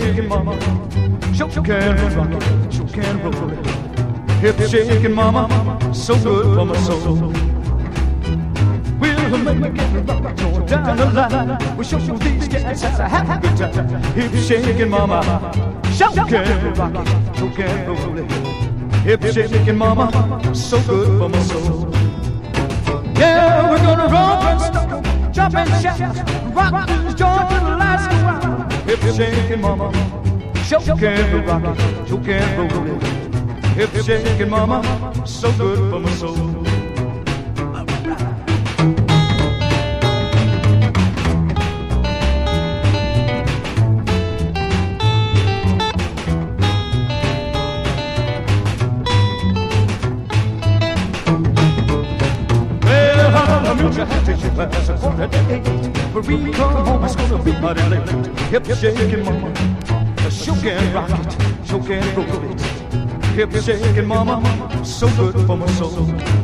shaking, mama. Show can rock it, show can roll it. Hip shaking, mama, so good for my soul. We'll make it rock down the line. We'll show these cats how to have a good time. Hip shaking, mama, show can rock it, show can roll it. Hip shaking, mama, so good for my soul. Yeah, we're gonna roll and stomp, jump and shout, rock this joint till the last while. Hip shaking, mama, show can rock it, show can roll it. Hip shaking, mama, so good for my soul. You have to get class at 4:08. When we come home, it's gonna be mighty late. Hip shaking, mama, show can rock it, show can roll it. Hip shaking, mama, so good for my soul.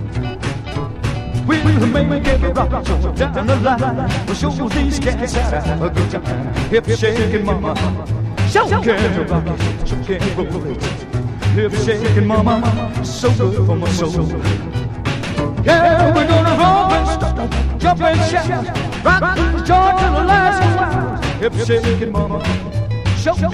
We'll make it rock down the line. We'll show these cats how to have a good time. Hip shaking, mama, show can rock it, show can roll it. Hip shaking, mama, so good for my soul. Yeah, we're gonna roll and stomp, jump and shout, rock this joint till the last while. Hip shaking, mama, show